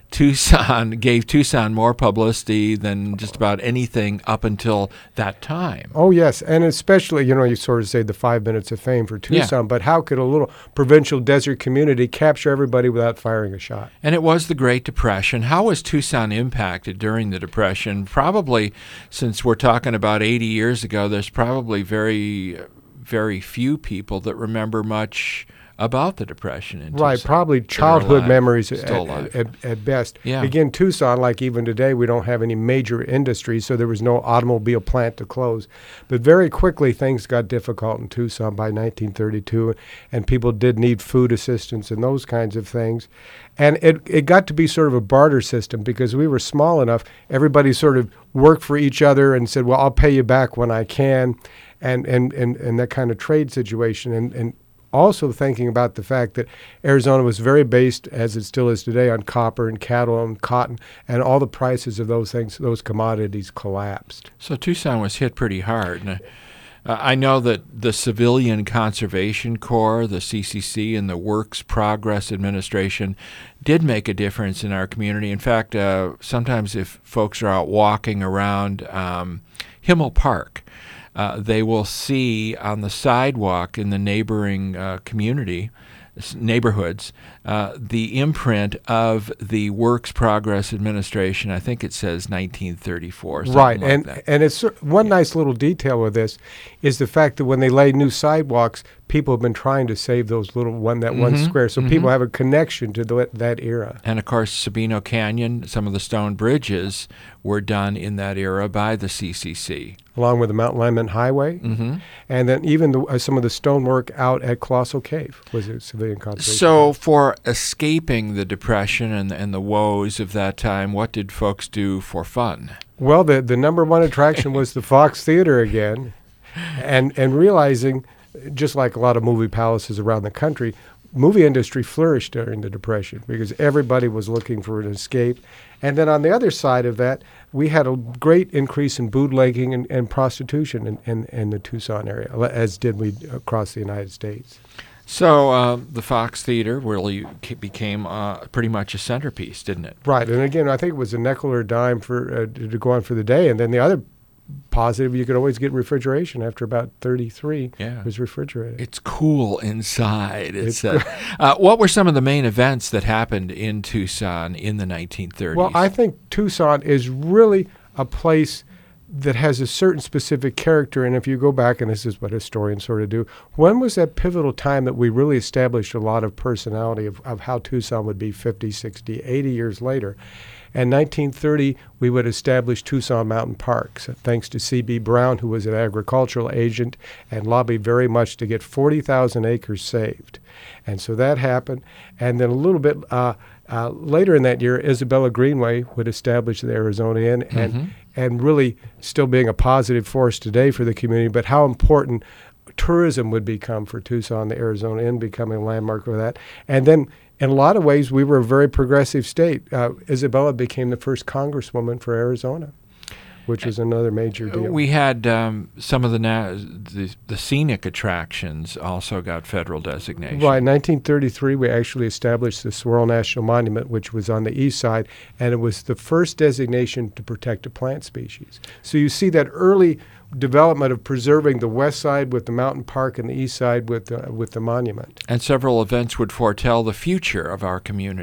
Tucson gave Tucson more publicity than just about anything up until that time. Oh, yes. And especially, you know, you sort of say the five minutes of fame for Tucson, Yeah. but how could a little provincial desert community capture everybody without firing a shot? And it was the Great Depression. How was Tucson impacted during the Depression? Probably, since we're talking about eighty years ago, there's probably very, very few people that remember much about the Depression in Right, Tucson probably that are childhood alive, memories at, still alive. at, at best. Yeah. Again, Tucson, like even today, we don't have any major industry, so there was no automobile plant to close. But very quickly, things got difficult in Tucson by nineteen thirty-two, and people did need food assistance and those kinds of things. And it, it got to be sort of a barter system because we were small enough, everybody sort of worked for each other and said, well, I'll pay you back when I can, and, and, and, and that kind of trade situation. And, and also thinking about the fact that Arizona was very based, as it still is today, on copper and cattle and cotton, and all the prices of those things, those commodities collapsed. So Tucson was hit pretty hard. And, uh, I know that the Civilian Conservation Corps, the C C C, and the Works Progress Administration did make a difference in our community. In fact, uh, sometimes if folks are out walking around um, Himmel Park, Uh, they will see on the sidewalk in the neighboring uh, community, s- neighborhoods, uh, the imprint of the Works Progress Administration. I think it says nineteen thirty-four. Right, like and that. and it's cer- one nice little detail with this is the fact that when they lay new sidewalks, people have been trying to save those little one that one Mhm, square, so mhm. people have a connection to the, that era. And of course, Sabino Canyon, some of the stone bridges were done in that era by the C C C. Along with the Mount Lemmon Highway, Mhm. and then even the, uh, some of the stonework out at Colossal Cave was a civilian conservation. So, for escaping the Depression and, and the woes of that time, what did folks do for fun? Well, the the number one attraction was the Fox Theater again, and and realizing, just like a lot of movie palaces around the country, movie industry flourished during the Depression because everybody was looking for an escape. And then on the other side of that, we had a great increase in bootlegging and, and prostitution in, in, in the Tucson area, as did we across the United States. So uh, the Fox Theater really ca- became uh, pretty much a centerpiece, didn't it? Right. And again, I think it was a nickel or a dime for uh, to to go on for the day. And then the other positive, you could always get refrigeration after about thirty-three. Yeah. It was refrigerated. It's cool inside, it It's said. uh, what were some of the main events that happened in Tucson in the nineteen thirties? Well, I think Tucson is really a place that has a certain specific character. And if you go back, and this is what historians sort of do, when was that pivotal time that we really established a lot of personality of, of how Tucson would be fifty, sixty, eighty years later? In nineteen thirty, we would establish Tucson Mountain Parks, thanks to C B Brown, who was an agricultural agent and lobbied very much to get forty thousand acres saved. And so that happened. And then a little bit uh, uh, later in that year, Isabella Greenway would establish the Arizona Inn, and, Mhm. and really still being a positive force today for the community, but how important tourism would become for Tucson, the Arizona Inn becoming a landmark of that. And then in a lot of ways, we were a very progressive state. Uh, Isabella became the first congresswoman for Arizona, which was another major deal. We had um, some of the, na- the the scenic attractions also got federal designation. Right, in nineteen thirty-three, we actually established the Swirl National Monument, which was on the east side, and it was the first designation to protect a plant species. So you see that early development of preserving the west side with the mountain park and the east side with uh, with the monument. And several events would foretell the future of our community.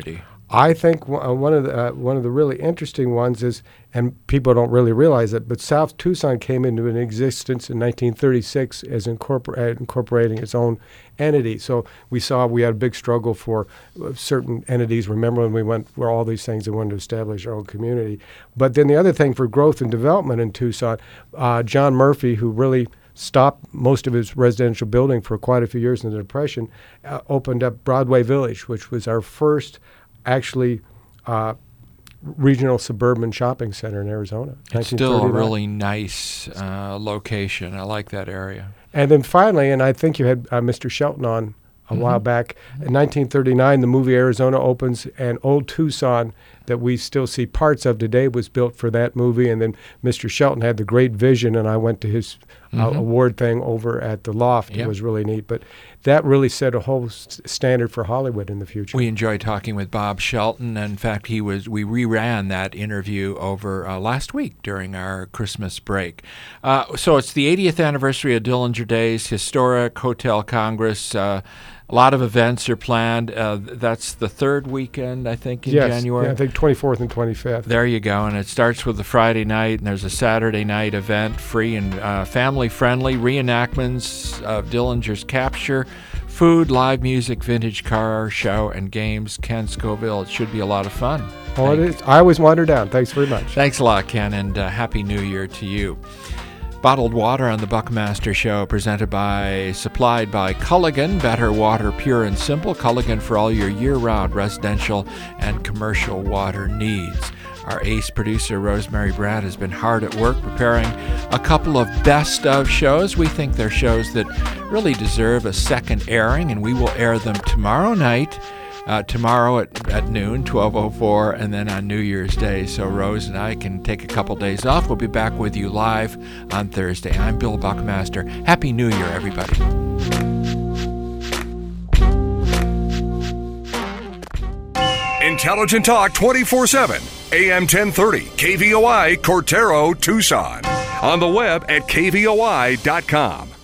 I think w- one of the uh, one of the really interesting ones is, and people don't really realize it, but South Tucson came into an existence in nineteen thirty-six as incorpor- incorporating its own entity. So we saw we had a big struggle for uh, certain entities. Remember when we went where all these things and wanted to establish our own community. But then the other thing for growth and development in Tucson, uh, John Murphy, who really stopped most of his residential building for quite a few years in the Depression, uh, opened up Broadway Village, which was our first actually uh, regional suburban shopping center in Arizona. It's still a really nice uh, location. I like that area. And then finally, and I think you had uh, Mister Shelton on a mm-hmm. while back, in nineteen thirty-nine, the movie Arizona opens, and Old Tucson, that we still see parts of today, was built for that movie. And then Mister Shelton had the great vision, and I went to his uh, mm-hmm. award thing over at the Loft. Yep. It was really neat. But that really set a whole s- standard for Hollywood in the future. We enjoyed talking with Bob Shelton. In fact, he was we reran that interview over uh, last week during our Christmas break. Uh, so it's the eightieth anniversary of Dillinger Days, historic Hotel Congress. Uh, A lot of events are planned. Uh, that's the third weekend, I think, in yes, January. Yeah, I think twenty-fourth and twenty-fifth. There you go. And it starts with the Friday night, and there's a Saturday night event, free and uh, family-friendly, reenactments of Dillinger's capture, food, live music, vintage car show, and games. Ken Scoville, it should be a lot of fun. Oh, it is. I always wander down. Thanks very much. Thanks a lot, Ken, and uh, Happy New Year to you. Bottled water on the Buckmaster Show, presented by, supplied by Culligan. Better water, pure and simple. Culligan for all your year-round residential and commercial water needs. Our ace producer, Rosemary Brad, has been hard at work preparing a couple of best-of shows. We think they're shows that really deserve a second airing, and we will air them tomorrow night. Uh, tomorrow at, at noon, twelve oh four, and then on New Year's Day. So Rose and I can take a couple days off. We'll be back with you live on Thursday. I'm Bill Buckmaster. Happy New Year, everybody. Intelligent Talk twenty-four seven, A M ten thirty, K V O I, Cortero, Tucson. On the web at K V O I dot com.